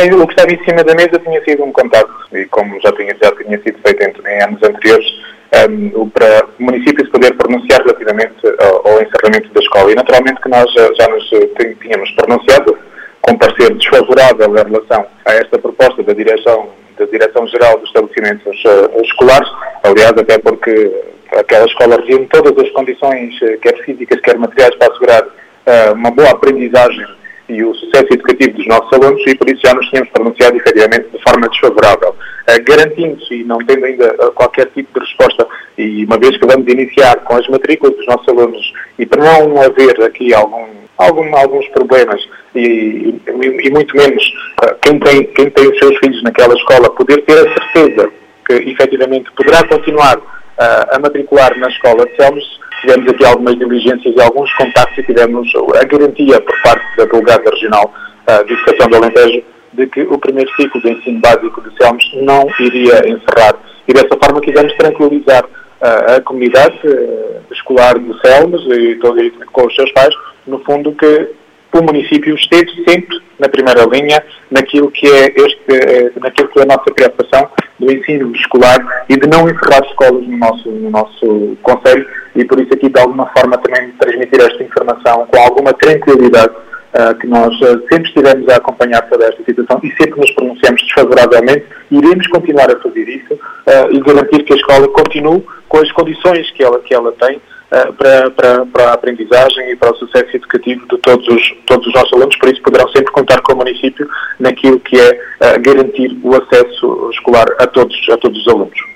o que estava em cima da mesa tinha sido um contacto, e como já tinha sido feito em anos anteriores, para o município se poder pronunciar relativamente ao encerramento da escola. E naturalmente que nós já nos tínhamos pronunciado com parecer desfavorável em relação a esta proposta da Direção-Geral dos Estabelecimentos Escolares, aliás, até porque aquela escola reúne todas as condições, quer físicas, quer materiais, para assegurar uma boa aprendizagem e o sucesso educativo dos nossos alunos, e por isso já nos tínhamos pronunciado efetivamente de forma desfavorável. Garantindo-se, e não tendo ainda qualquer tipo de resposta, e uma vez que vamos iniciar com as matrículas dos nossos alunos, e para não haver aqui alguns problemas, e muito menos quem tem os seus filhos naquela escola poder ter a certeza que efetivamente poderá continuar a matricular na escola de Selmes, tivemos aqui algumas diligências e alguns contactos, e tivemos a garantia por parte da Delegada Regional de Educação do Alentejo de que o primeiro ciclo de ensino básico de Selmes não iria encerrar. E dessa forma quisemos tranquilizar a comunidade escolar de Selmes e com os seus pais, no fundo, que o município esteve sempre na primeira linha naquilo que é a nossa preocupação do ensino escolar e de não encerrar escolas no nosso concelho, e por isso aqui de alguma forma também transmitir esta informação com alguma tranquilidade, que nós sempre estivemos a acompanhar toda esta situação e sempre nos pronunciamos desfavoravelmente, e iremos continuar a fazer isso e garantir que a escola continue com as condições que ela tem para a aprendizagem e para o sucesso educativo de todos os nossos alunos. Por isso poderão sempre contar com o município naquilo que é garantir o acesso escolar a todos os alunos.